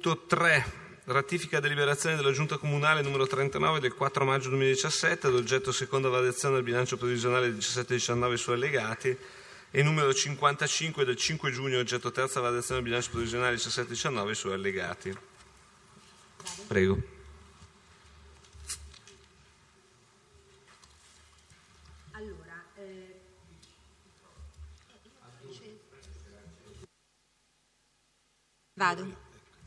Punto 3. Ratifica deliberazione della Giunta Comunale numero 39 del 4 maggio 2017 ad oggetto seconda variazione del bilancio previsionale 17-19 su allegati e numero 55 del 5 giugno oggetto terza variazione del bilancio previsionale 17-19 su allegati. Prego. Vado.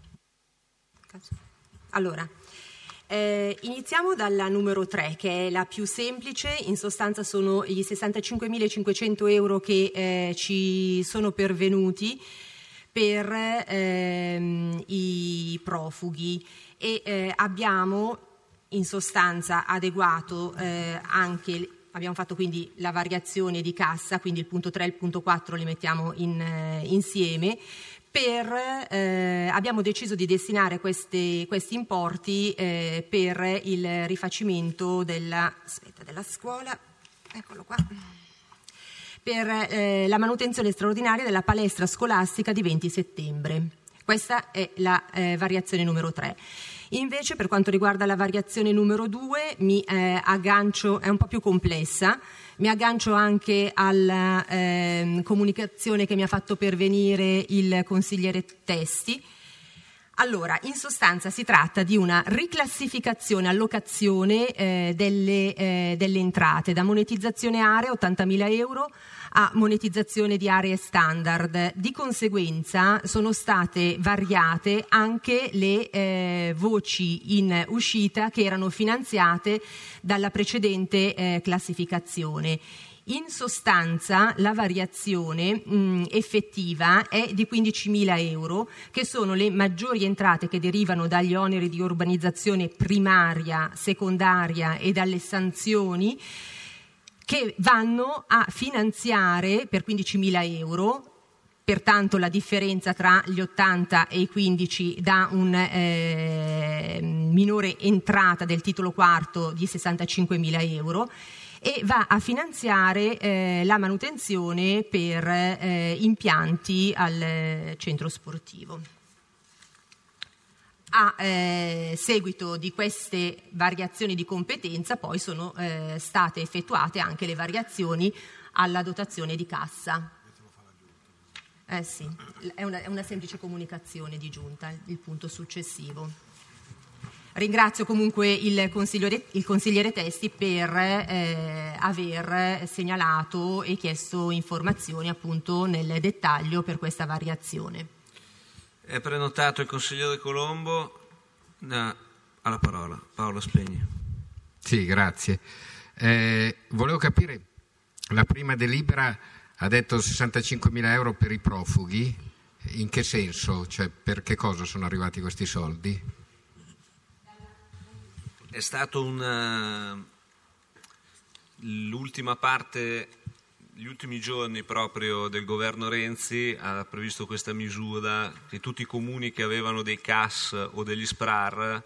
Allora, iniziamo dalla numero 3, che è la più semplice. In sostanza sono gli 65.500 euro che ci sono pervenuti per i profughi e abbiamo in sostanza adeguato abbiamo fatto quindi la variazione di cassa, quindi il punto 3 e il punto 4 li mettiamo insieme. Abbiamo deciso di destinare questi importi per il rifacimento della scuola, eccolo qua, per la manutenzione straordinaria della palestra scolastica di 20 settembre. Questa è la variazione numero 3. Invece, per quanto riguarda la variazione numero 2, mi aggancio, è un po' più complessa, mi aggancio anche alla comunicazione che mi ha fatto pervenire il consigliere Testi. Allora, in sostanza si tratta di una riclassificazione, allocazione delle entrate, da monetizzazione aree 80.000 euro a monetizzazione di aree standard. Di conseguenza sono state variate anche le voci in uscita che erano finanziate dalla precedente classificazione. In sostanza la variazione effettiva è di 15.000 euro, che sono le maggiori entrate che derivano dagli oneri di urbanizzazione primaria, secondaria e dalle sanzioni, che vanno a finanziare per 15.000 euro. Pertanto la differenza tra gli 80 e i 15 dà un minore entrata del titolo quarto di 65.000 euro e va a finanziare la manutenzione per impianti al centro sportivo. A seguito di queste variazioni di competenza poi sono state effettuate anche le variazioni alla dotazione di cassa. Sì, è una semplice comunicazione di giunta, il punto successivo. Ringrazio comunque il consigliere Testi per aver segnalato e chiesto informazioni appunto nel dettaglio per questa variazione. È prenotato il consigliere Colombo, alla parola. Paolo Spegni. Sì, grazie. Volevo capire, la prima delibera ha detto 65.000 euro per i profughi, in che senso? Cioè, per che cosa sono arrivati questi soldi? È stato l'ultima parte, gli ultimi giorni proprio del governo Renzi ha previsto questa misura che tutti i comuni che avevano dei CAS o degli SPRAR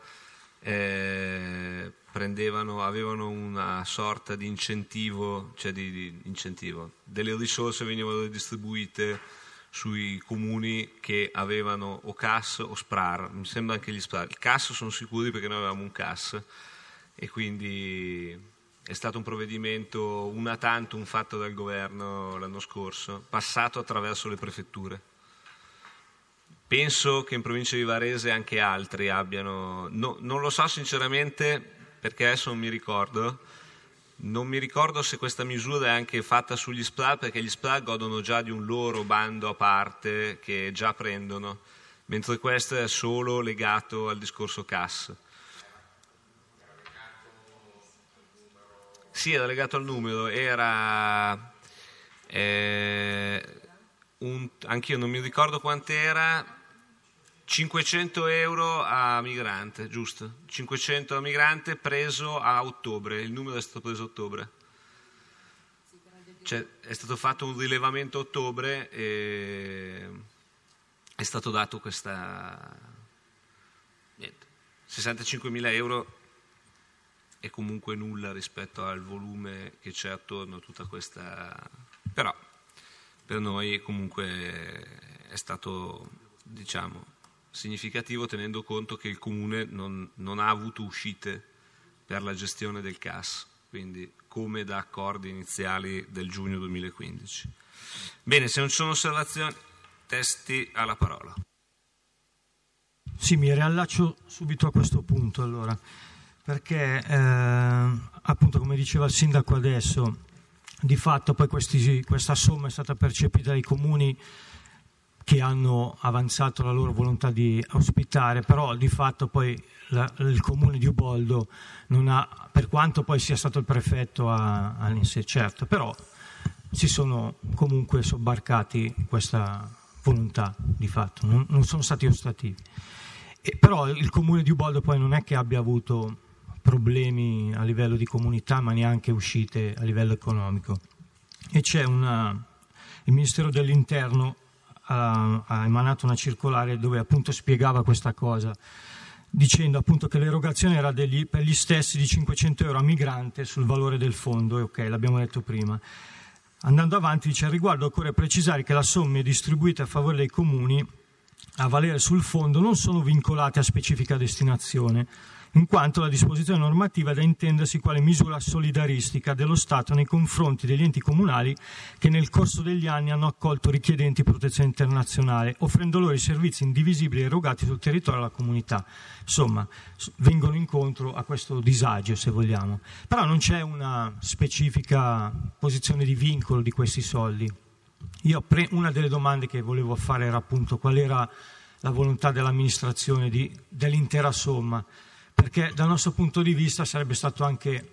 avevano una sorta di incentivo, cioè di incentivo. Delle risorse venivano distribuite sui comuni che avevano o CAS o SPRAR, mi sembra anche gli SPRAR. Il CAS sono sicuri perché noi avevamo un CAS e quindi è stato un provvedimento una tantum fatto dal governo l'anno scorso, passato attraverso le prefetture. Penso che in provincia di Varese anche altri abbiano, non lo so sinceramente perché adesso non mi ricordo se questa misura è anche fatta sugli SPRAR, perché gli SPRAR godono già di un loro bando a parte che già prendono, mentre questo è solo legato al discorso CAS. Sì, era legato al numero, anch'io non mi ricordo quant'era, 500 euro a migrante, giusto? 500 a migrante preso a ottobre, il numero è stato preso a ottobre. Cioè, è stato fatto un rilevamento a ottobre e è stato dato questa... Niente, 65.000 euro è comunque nulla rispetto al volume che c'è attorno a tutta questa... Però per noi comunque è stato, diciamo, significativo tenendo conto che il Comune non ha avuto uscite per la gestione del CAS, quindi come da accordi iniziali del giugno 2015. Bene, se non ci sono osservazioni, Testi alla parola. Sì, mi riallaccio subito a questo punto allora, perché appunto come diceva il sindaco adesso, di fatto poi questa somma è stata percepita dai comuni che hanno avanzato la loro volontà di ospitare, però di fatto poi il comune di Uboldo non ha, per quanto poi sia stato il prefetto all'INSEE, certo, però si sono comunque sobbarcati questa volontà di fatto, non sono stati ostativi. Però il comune di Uboldo poi non è che abbia avuto problemi a livello di comunità, ma neanche uscite a livello economico. E il Ministero dell'Interno ha emanato una circolare dove appunto spiegava questa cosa, dicendo appunto che l'erogazione era per gli stessi di 500 euro a migrante sul valore del fondo, e ok, l'abbiamo detto prima. Andando avanti dice: al riguardo occorre precisare che le somme distribuite a favore dei comuni a valere sul fondo non sono vincolate a specifica destinazione, in quanto la disposizione normativa è da intendersi quale misura solidaristica dello Stato nei confronti degli enti comunali che nel corso degli anni hanno accolto richiedenti protezione internazionale, offrendo loro i servizi indivisibili erogati sul territorio della comunità. Insomma, vengono incontro a questo disagio, se vogliamo. Però non c'è una specifica posizione di vincolo di questi soldi. Una delle domande che volevo fare era appunto qual era la volontà dell'amministrazione dell'intera somma, perché dal nostro punto di vista sarebbe stato anche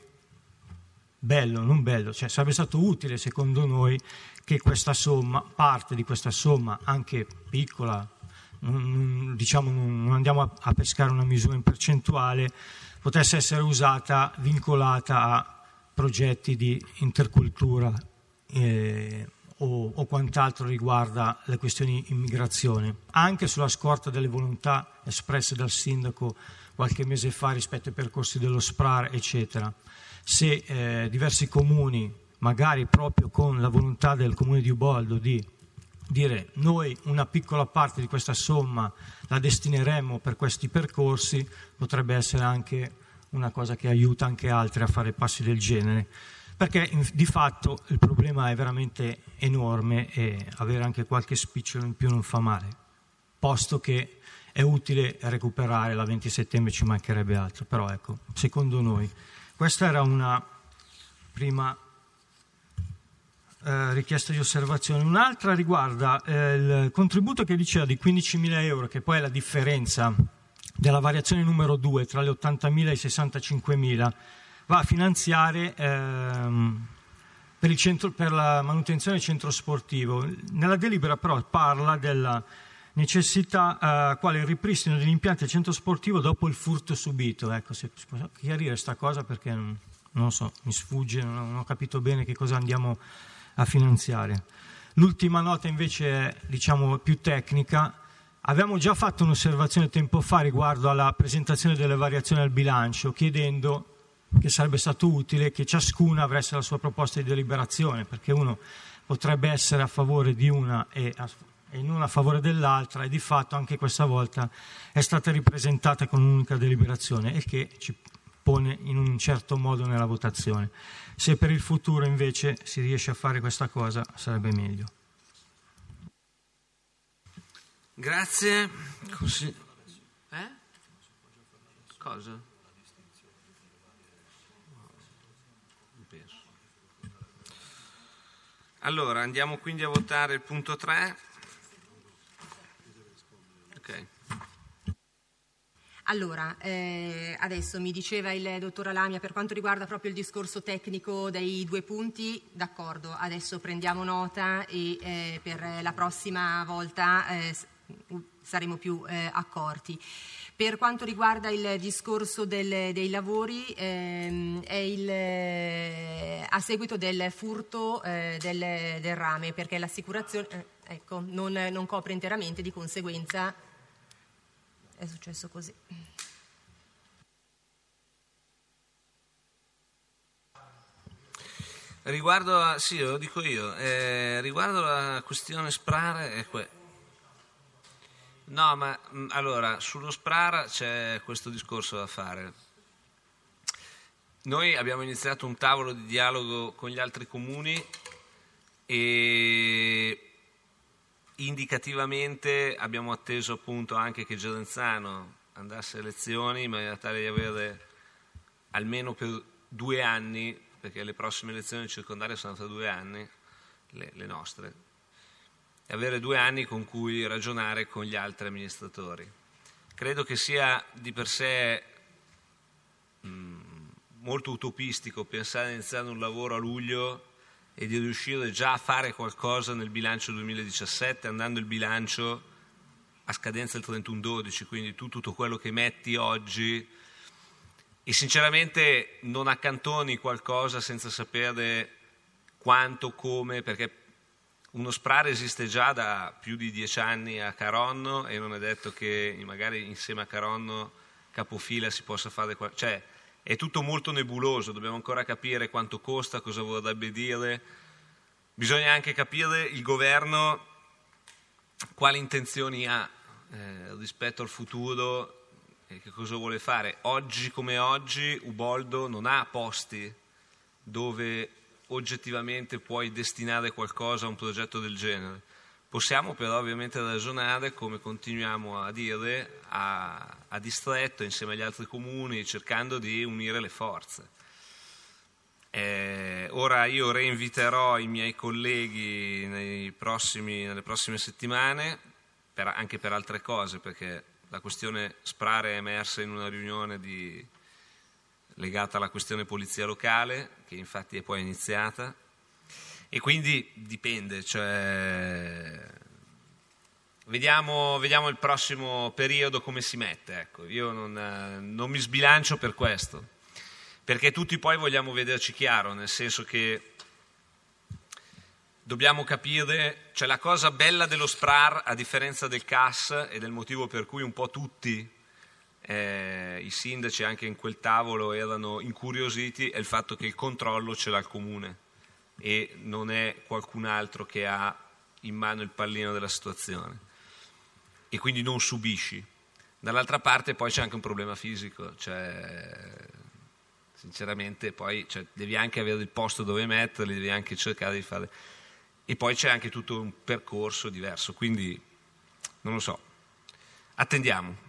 sarebbe stato utile secondo noi che questa somma, parte di questa somma, anche piccola, non andiamo a pescare una misura in percentuale, potesse essere usata, vincolata a progetti di intercultura o quant'altro riguarda le questioni immigrazione, anche sulla scorta delle volontà espresse dal sindaco qualche mese fa rispetto ai percorsi dello SPRAR, eccetera. Se diversi comuni, magari proprio con la volontà del comune di Uboldo di dire noi una piccola parte di questa somma la destineremo per questi percorsi, potrebbe essere anche una cosa che aiuta anche altri a fare passi del genere, perché di fatto il problema è veramente enorme e avere anche qualche spicciolo in più non fa male, posto che è utile recuperare la 20 settembre, ci mancherebbe altro, però ecco, secondo noi questa era una prima richiesta di osservazione. Un'altra riguarda il contributo che diceva di 15.000 euro, che poi è la differenza della variazione numero 2 tra le 80.000 e i 65.000, va a finanziare per la manutenzione del centro sportivo. Nella delibera però parla della necessità quale il ripristino degli impianti del centro sportivo dopo il furto subito. Ecco, se si può chiarire questa cosa, perché non lo so, mi sfugge, non ho capito bene che cosa andiamo a finanziare. L'ultima nota invece è, diciamo, più tecnica. Avevamo già fatto un'osservazione tempo fa riguardo alla presentazione delle variazioni al bilancio, chiedendo che sarebbe stato utile che ciascuna avesse la sua proposta di deliberazione, perché uno potrebbe essere a favore di una e non a favore dell'altra, e di fatto anche questa volta è stata ripresentata con un'unica deliberazione, il che ci pone in un certo modo nella votazione. Se per il futuro invece si riesce a fare questa cosa sarebbe meglio. Grazie. Cosa? Allora, andiamo quindi a votare il punto 3. Ok. Allora, adesso mi diceva il dottor Alamia per quanto riguarda proprio il discorso tecnico dei due punti, d'accordo, adesso prendiamo nota e per la prossima volta saremo più accorti. Per quanto riguarda il discorso dei lavori, è a seguito del furto del rame, perché l'assicurazione non copre interamente, di conseguenza è successo così. Riguardo sì, lo dico io, riguardo la questione SPRAR, No, ma allora, sullo SPRAR c'è questo discorso da fare. Noi abbiamo iniziato un tavolo di dialogo con gli altri comuni e indicativamente abbiamo atteso appunto anche che Gerenzano andasse alle elezioni in maniera tale di avere almeno per 2 anni, perché le prossime elezioni circondarie sono tra 2 anni, le nostre, e avere 2 anni con cui ragionare con gli altri amministratori. Credo che sia di per sé molto utopistico pensare di iniziare un lavoro a luglio e di riuscire già a fare qualcosa nel bilancio 2017, andando il bilancio a scadenza il 31/12, quindi tutto quello che metti oggi, e sinceramente non accantoni qualcosa senza sapere quanto, come, perché uno SPRAR esiste già da più di 10 anni a Caronno e non è detto che magari insieme a Caronno capofila si possa fare cioè è tutto molto nebuloso, dobbiamo ancora capire quanto costa, cosa vorrebbe dire, bisogna anche capire il governo quali intenzioni ha rispetto al futuro e che cosa vuole fare. Oggi come oggi Uboldo non ha posti dove oggettivamente puoi destinare qualcosa a un progetto del genere. Possiamo però ovviamente ragionare, come continuiamo a dire, a distretto insieme agli altri comuni, cercando di unire le forze. Ora io reinviterò i miei colleghi nelle prossime settimane, anche per altre cose, perché la questione SPRAR è emersa in una riunione legata alla questione polizia locale, che infatti è poi iniziata. E quindi dipende, cioè vediamo il prossimo periodo come si mette. Ecco. Io non mi sbilancio per questo, perché tutti poi vogliamo vederci chiaro, nel senso che dobbiamo capire, cioè la cosa bella dello SPRAR, a differenza del CAS, e del motivo per cui un po' tutti i sindaci anche in quel tavolo erano incuriositi, è il fatto che il controllo ce l'ha il comune e non è qualcun altro che ha in mano il pallino della situazione e quindi non subisci. Dall'altra parte poi c'è anche un problema fisico, cioè sinceramente poi devi anche avere il posto dove metterli, devi anche cercare di fare, e poi c'è anche tutto un percorso diverso, quindi non lo so, attendiamo.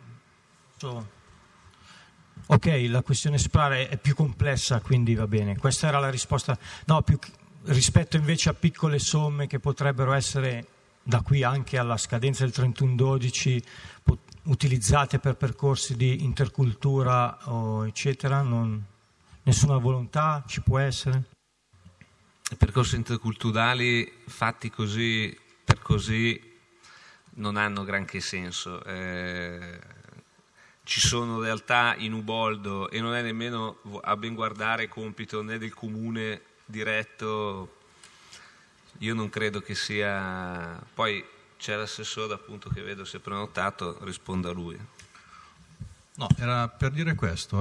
Ok, la questione SPRAR è più complessa, quindi va bene, questa era la risposta. No, rispetto invece a piccole somme che potrebbero essere da qui anche alla scadenza del 31/12 utilizzate per percorsi di intercultura eccetera, nessuna volontà ci può essere? I percorsi interculturali fatti così per così non hanno granché senso. Ci sono realtà in Uboldo, e non è nemmeno a ben guardare compito né del comune diretto, io non credo che sia. Poi c'è l'assessore appunto che vedo si è prenotato, risponda a lui. No, era per dire questo,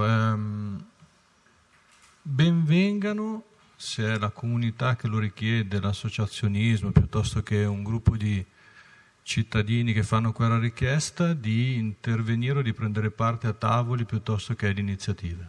benvengano se è la comunità che lo richiede, l'associazionismo piuttosto che un gruppo di cittadini che fanno quella richiesta, di intervenire o di prendere parte a tavoli piuttosto che ad iniziative.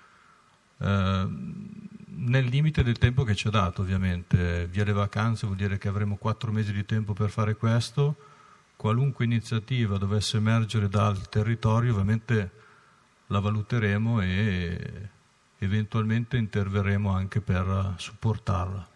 Nel limite del tempo che ci è dato, ovviamente. Via le vacanze vuol dire che avremo 4 mesi di tempo per fare questo. Qualunque iniziativa dovesse emergere dal territorio, ovviamente la valuteremo e eventualmente interverremo anche per supportarla.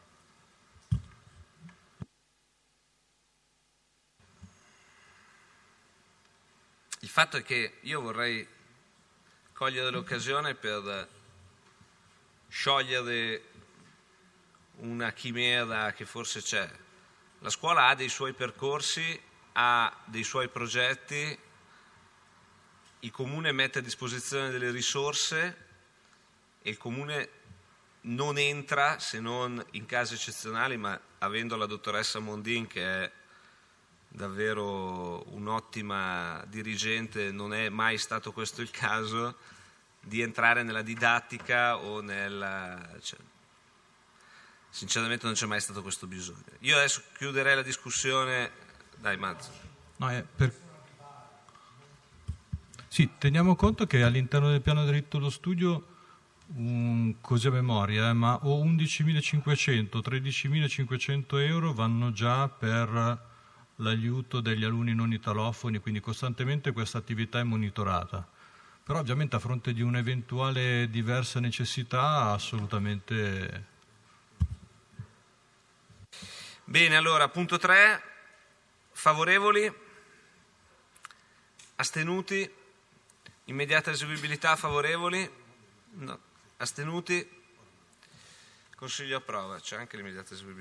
Il fatto è che io vorrei cogliere l'occasione per sciogliere una chimera che forse c'è. La scuola ha dei suoi percorsi, ha dei suoi progetti, il comune mette a disposizione delle risorse e il comune non entra se non in casi eccezionali, ma avendo la dottoressa Mondin che è davvero un'ottima dirigente, non è mai stato questo il caso di entrare nella didattica o sinceramente non c'è mai stato questo bisogno. Io adesso chiuderei la discussione. Dai Mazzo. No, Sì, teniamo conto che all'interno del piano diritto allo studio, così a memoria, ma o 11.500, 13.500 euro vanno già per l'aiuto degli alunni non italofoni, quindi costantemente questa attività è monitorata. Però ovviamente a fronte di un'eventuale diversa necessità, assolutamente. Bene, allora, punto 3, favorevoli, astenuti, immediata eseguibilità, favorevoli, no, astenuti, Consiglio approva, c'è anche l'immediata eseguibilità.